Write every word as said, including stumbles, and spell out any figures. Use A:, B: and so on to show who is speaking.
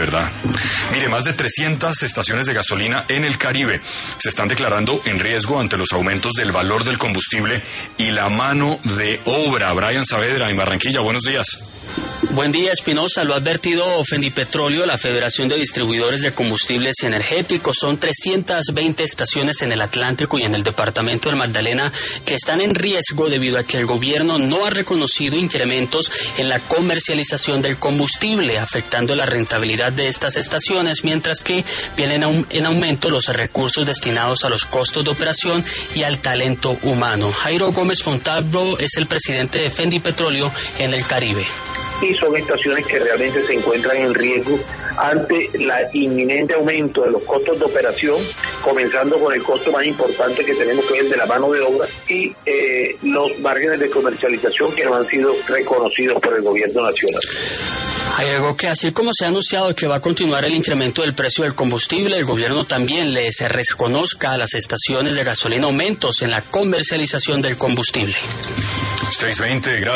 A: ¿Verdad? Mire, más de trescientas estaciones de gasolina en el Caribe se están declarando en riesgo ante los aumentos del valor del combustible y la mano de obra. Brian Saavedra, en Barranquilla, buenos días.
B: Buen día, Espinosa. Lo ha advertido Fendipetróleo, la Federación de Distribuidores de Combustibles Energéticos. Son trescientas veinte estaciones en el Atlántico y en el departamento del Magdalena que están en riesgo debido a que el gobierno no ha reconocido incrementos en la comercialización del combustible, afectando la rentabilidad de estas estaciones, mientras que vienen en aumento los recursos destinados a los costos de operación y al talento humano. Jairo Gómez Fontalvo es el presidente de Fendipetróleo en el Caribe.
C: Y son estaciones que realmente se encuentran en riesgo ante el inminente aumento de los costos de operación, comenzando con el costo más importante que tenemos, que es el de la mano de obra, y eh, los márgenes de comercialización que no han sido reconocidos por el gobierno nacional.
B: Hay algo que, así como se ha anunciado que va a continuar el incremento del precio del combustible, el gobierno también les reconozca a las estaciones de gasolina aumentos en la comercialización del combustible.
A: seiscientos veinte, gracias.